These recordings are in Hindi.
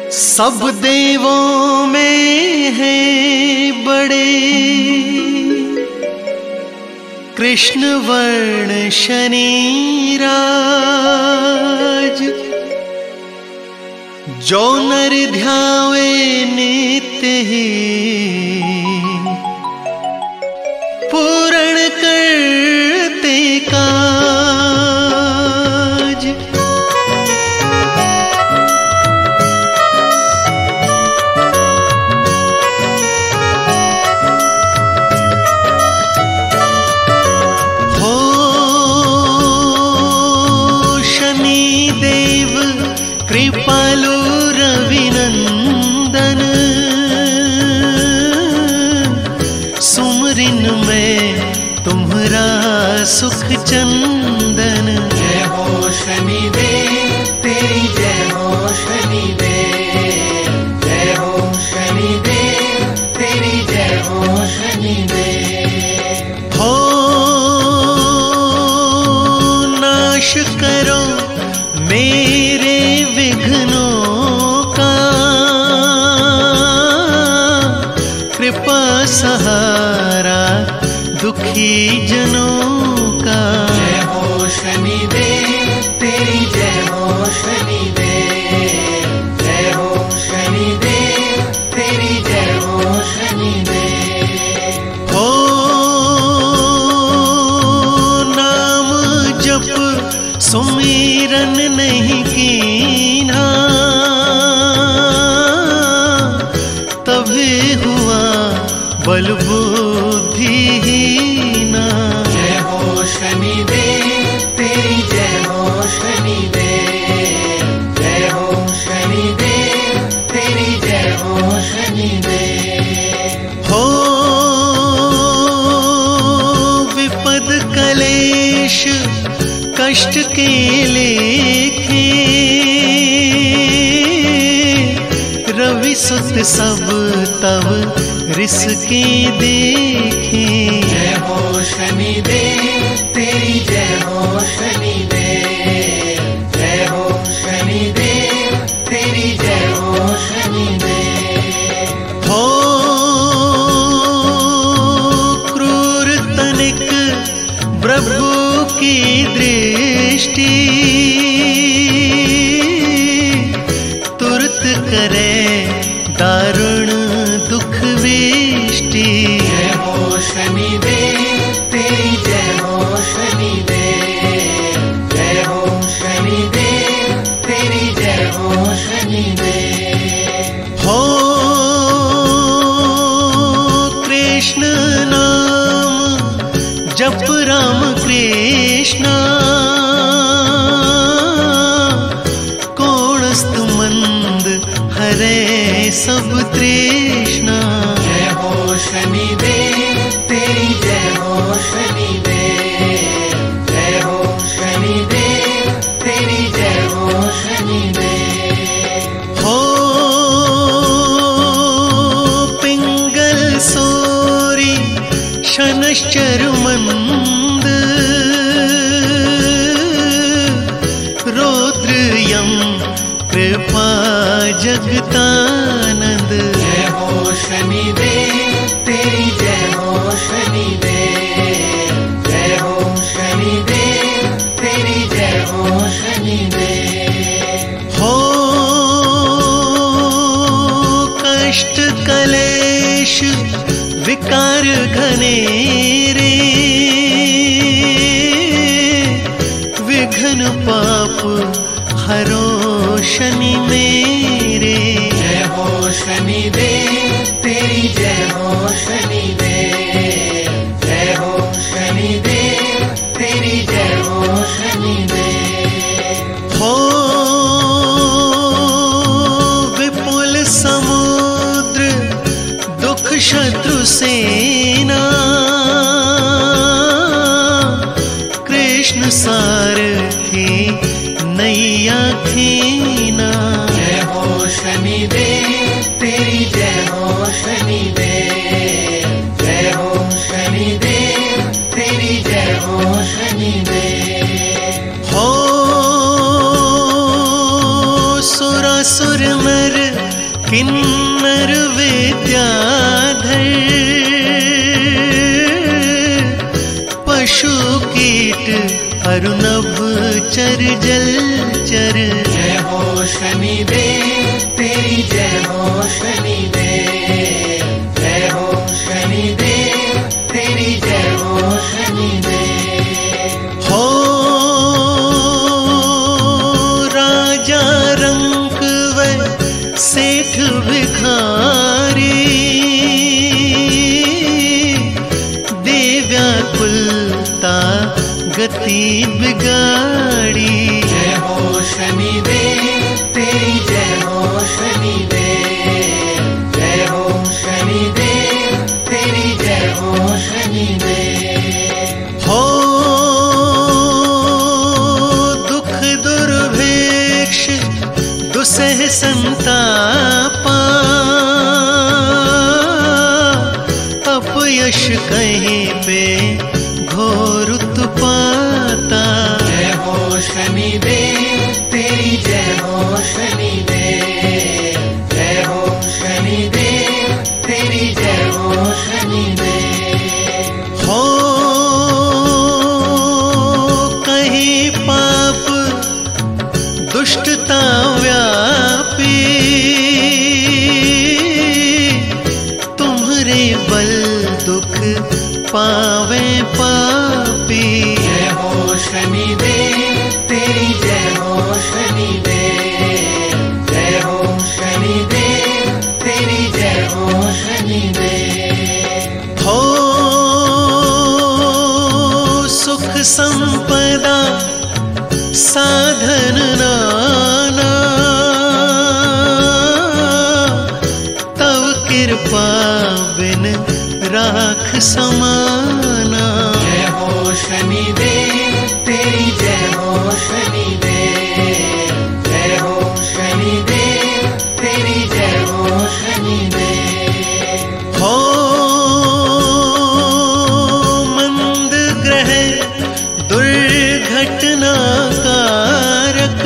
सब देवों में है बड़े कृष्ण वर्ण शनि राज। जो नर ध्यावे नित्य ही पूर्ण करते काज। हो शनि देव कृपालु रविनंदन, सुमरिन में तुम्हारा सुख चंदन। जय हो शनिदेव तेरी जय हो शनिदेव, जय हो शनिदेव तेरी जय हो शनिदेव। हो नाश करो मेरे विघ्नों का, कृपा सहारा दुखी जनों का। जय हो शनिदेव तेरी जय हो शनिदेव, जय हो शनिदेव तेरी जय हो शनिदेव। हो नाम जप सुमिरन नहीं कीना, तभी हुआ बल बुद्धिहीना। जय हो शनिदेव तेरी जय हो शनिदेव, जय हो शनिदेव तेरी जय हो शनिदेव। हो विपद कलेश कष्ट के लेखे, रवि सुत सब तब रिस के देखे। जय हो शनिदेव तेरी जय हो शनिदेव, जय हो शनिदेव तेरी जय हो शनिदेव। हो क्रूर तनिक प्रभु की दृष्टि, तुरत करे दारुण दुख वेष्टि। जय हो शनिदेव तेरी जय हो शनिदेव, जय हो शनिदेव तेरी जय हो शनिदेव। हो कृष्ण नाम जप राम कृष्ण, कोणस्तु मंद हरे सब तृष्णा। जय हो शनिदेव तेरी जय हो शनिदेव, जय हो शनिदेव तेरी जय हो शनिदेव। हो पिंगल सोरी शनश्चर मंद, रौद्र यम कृपा जगतानंद। जय हो शनिदेव तेरी जय हो शनिदेव, जय हो शनिदेव तेरी जय हो शनिदेव। हो कष्ट कलेश विकार घनेरे, विघ्न पाप हरो शनि मेरे। जय हो शनिदेव तेरी जय हो शनिदेव, जय हो शनिदेव तेरी जय हो शनिदेव। हो विपुल समुद्र दुख शत्रु सेना, कृष्ण सारथी नैया खीना। जय हो शनिदेव तेरी जय हो शनिदेव, जय हो शनिदेव तेरी जय हो शनिदेव। हो सुर नर किन्नर विद्याधर, पशु कीट अरुनभ चर जलचर। जय हो शनिदेव तेरी जय हो शनिदेव, जय हो शनिदेव तेरी जय हो शनिदेव। हो राजा रंक व सेठ भिखारी, देव्याकुलता गति बिगाड़ी। जय हो शनिदेव तेरी जय हो शनिदेव, जय हो शनिदेव तेरी जय हो शनिदेव। हो दुख दुर्भिक्ष दुसह संतापा, अपयश कहीं पे घोर उत्पाता। जय हो शनिदेव तेरी जय हो शनिदेव, जय हो शनिदेव तेरी जय हो शनिदेव। हो कहीं पाप दुष्टता व्यापी, तुम्हारे बल दुख पावे पापी। जय हो शनिदेव तेरी जय हो शनिदेव, जय हो शनिदेव तेरी जय हो शनिदेव। हो सुख संपदा साधन नाना, तव कृपा बिन राख समाना। जय हो शनिदेव तेरी जय हो शनिदेव, जय हो शनिदेव तेरी जय हो शनिदेव। हो मंद ग्रह दुर्घटना कारक,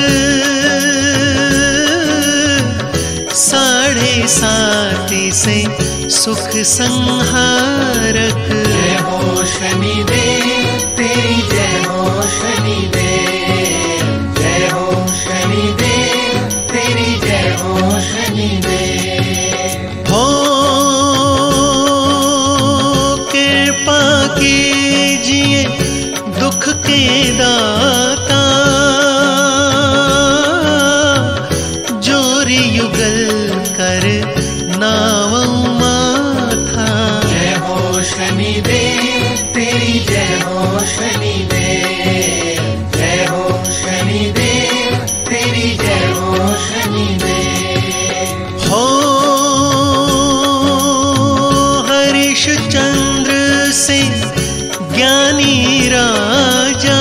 7.5 से सुख संहारक। जय हो शनिदेव तेरी जय हो शनिदेव, जय हो शनिदेव तेरी जय हो शनिदेव। हो कृपा कीजिए दुख के दाता, जोरी युगल कर नाव माथा। जय हो शनिदेव तेरी जय हो शनिदेव, जय हो शनिदेव तेरी जय हो शनिदेव। हो हरिश्चंद्र से ज्ञानी राजा,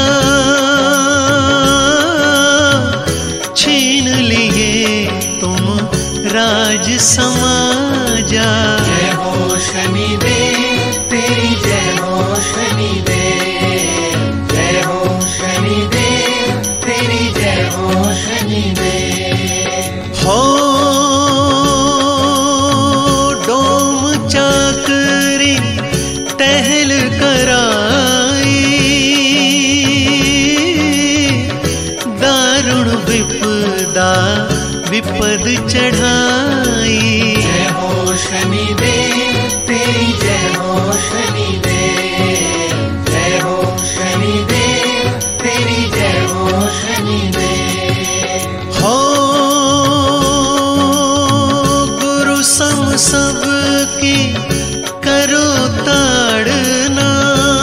छीन लिए तुम राज समाजा। जय हो शनिदेव तेरी जय हो शनिदेव, जय हो शनिदेव तेरी जय हो शनिदेव। हो डोम चाकरी टहल कराई, दारुण विपदा विपद चढ़ाई। जय हो शनिदेव तेरी जय हो शनिदेव, जय हो शनिदेव तेरी जय हो शनिदेव। हो गुरु सम सबकी करो ताड़ना,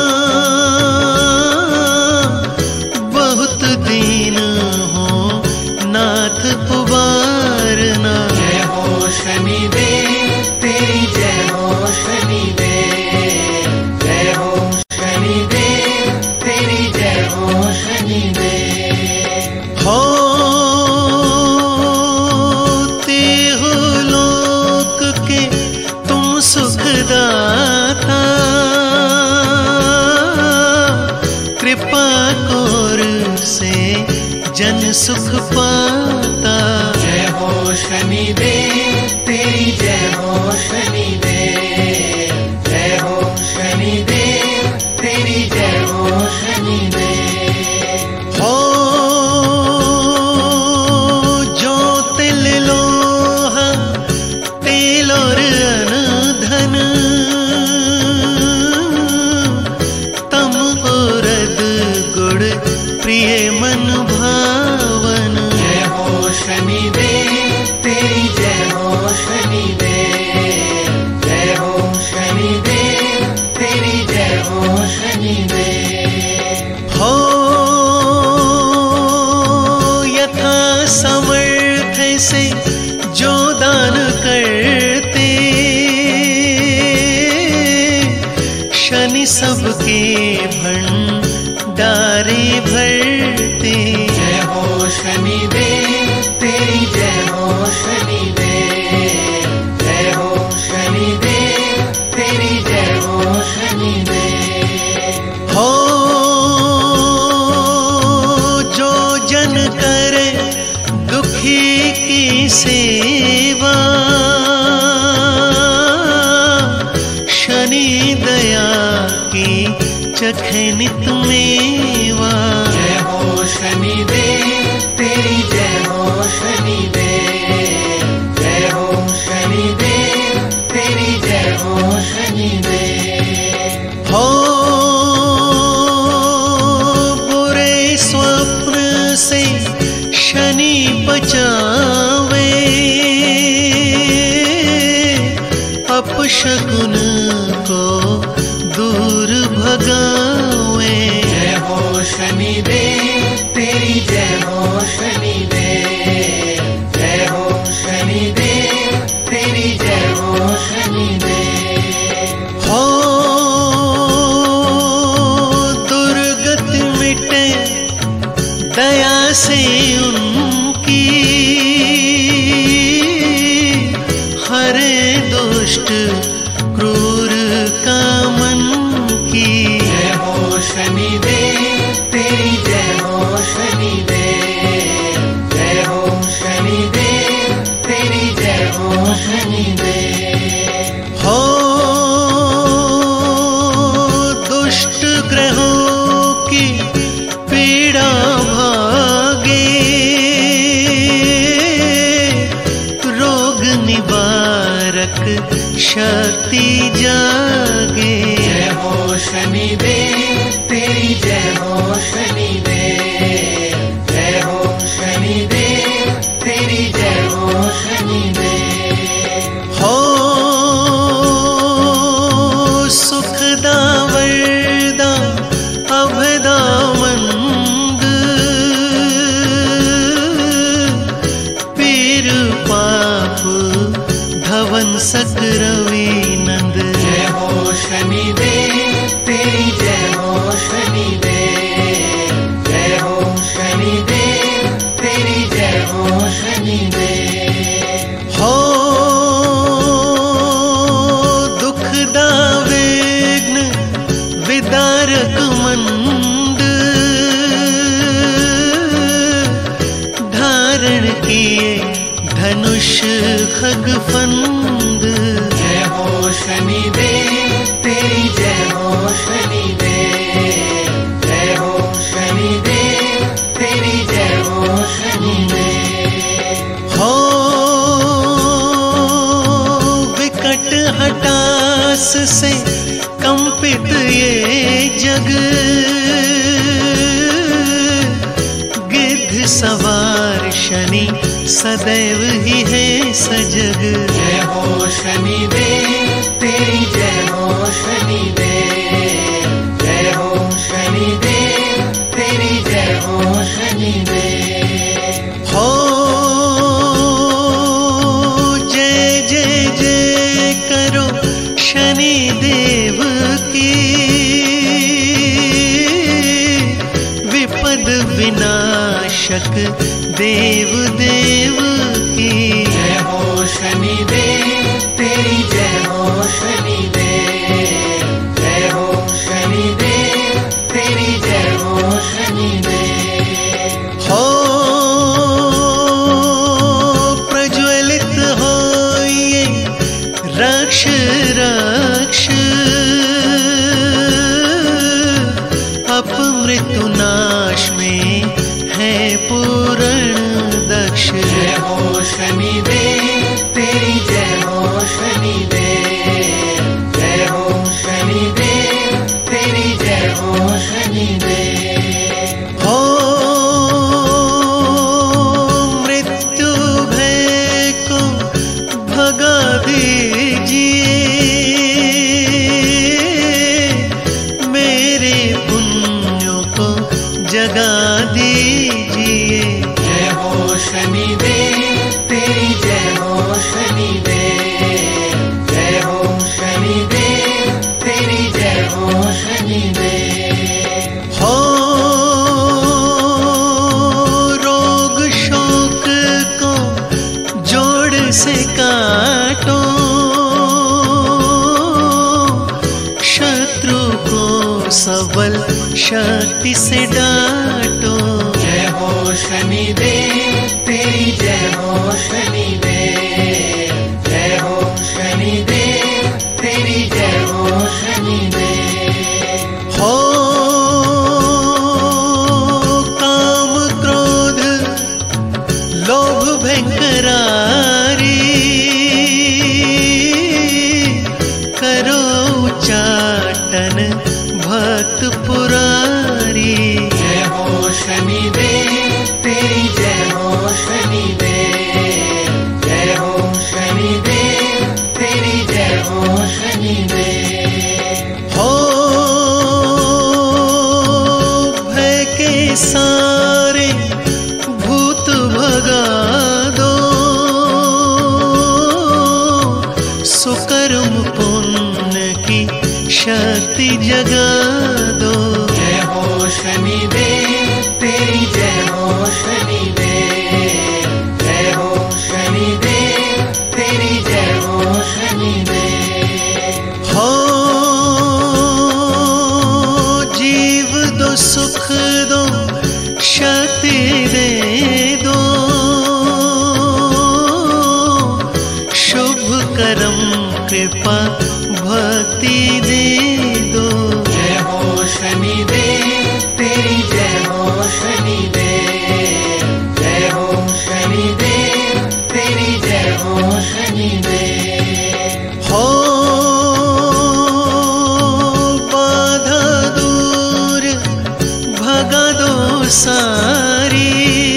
बहुत दीन हो नाथ उबारना। जय हो शनिदेव तेरी जय हो शनिदेव, जय हो शनिदेव तेरी जय हो शनिदेव। हो तेहु लोक के तुम सुखदाता, कृपा कोर से जन सुख पाता। जय हो शनिदेव से जो दान करते, शनि सबके भंडारे भरते। जय हो शनिदेव तेरी जय हो शनिदेव, जय हो शनिदेव तेरी जय हो शनिदेव। हो जो जन करे दुखी की सेवा, शनि दया की चखे नित मेवा। जय हो शनिदेव तेरी जय हो शनिदेव, जय हो शनिदेव तेरी जय हो शनिदेव। हो बुरे स्वप्न से शनि बचावे, अपशकुन को दूर भगावे। जय हो शनिदेव तेरी जय हो शनिदेव, जय हो शनिदेव तेरी जय हो शनिदेव। हो दुर्गति मिटे दया से उनकी, हरे दुष्ट क्रूर कामन की। जय हो शनिदेव तेरी जय हो शनिदेव, जय हो शनिदेव तेरी जय हो शनिदेव। हो दुष्ट ग्रहों की पीड़ा भागे, रोग निवारक शक्ति जागे। जय हो शनिदेव तेरी जय हो शनिदेव, जय हो शनिदेव तेरी जय हो शनिदेव। हो सुखदा वरदा अभदा मंद, पीर पाप धवन सकरवी नंद। जय हो शनिदेव तेरी जय हो शनिदेव, जय हो शनिदेव तेरी जय हो शनिदेव। हो दुखदा विघ्न विदारक मंद, धारण किए धनुष खगफंद। जय हो शनिदेव तेरी जय हो शनिदेव, जय हो शनिदेव तेरी जय हो शनिदेव। हो विकट हटास से कंपित ये जग, गिद्ध सवार शनि सदैव ही है सजग। जय हो शनिदेव तेरी जय हो शनिदेव, जय हो शनिदेव तेरी जय हो शनिदेव। हो जय जय जय करो शनि देव की, विपद विनाशक देव देव की। जय हो शनिदेव तेरी जय हो शनिदेव, जय तेरी जय हो शनिदेव, जय हो शनिदेव, तेरी जय हो शनिदेव। हो रोग शोक को जोड़ से काटो, शत्रु को सबल शक्ति से डांटो। जय हो शनिदेव, तेरी जय हो शनिदेव, जय हो शनिदेव, तेरी जय हो शनिदेव। हो काम क्रोध लोभ भयंकरारी, करो उच्चाटन भक्त पुरारी। जय हो शनिदेव, तेरी जय हो शनिदेव, जय हो शनिदेव, तेरी जय हो शनिदेव। हो भय के सारे भूत भगा दो, सुकर्म पुण्य की शक्ति जगा दो। जय हो शनिदेव, तेरी जय हो शनिदेव, जय हो शनिदेव, तेरी जय हो शनिदेव। हो जीव दो सुख दो शक्ति दे दो, शुभ कर्म कृपा भक्ति दे दो। जय हो शनिदेव, तेरी जय हो शनिदेव, जय हो शनिदेव, तेरी जय हो शनिदेव। हो बाधा दूर भगा दो सारी,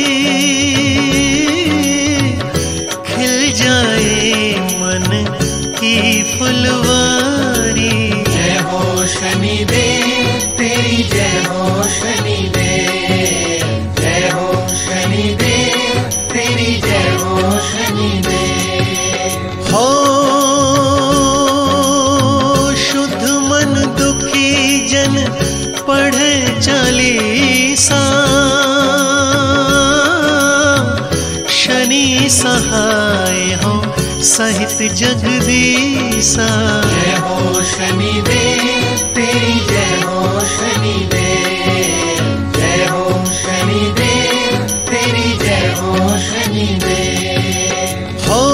खिल जाए मन की फुलवारी। जय हो शनिदेव, तेरी जय हो शनिदेव, जय हो शनिदेव, तेरी जय हो शनिदेव। हो शुद्ध मन दुखी जन पढ़े चालीसा, शनि सहाय हो सहित जगदीसा। जय हो शनिदेव, तेरी जय हो शनिदेव, जय हो शनिदेव, तेरी जय हो शनिदेव। हो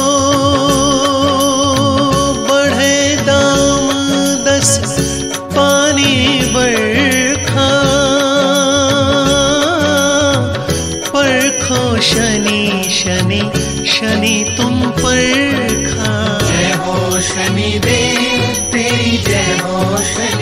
बढ़े दाम 10 पानी बरखा, परखो शनि शनि शनि तुम परखा। जय हो शनिदेव, तेरी जय हो शनि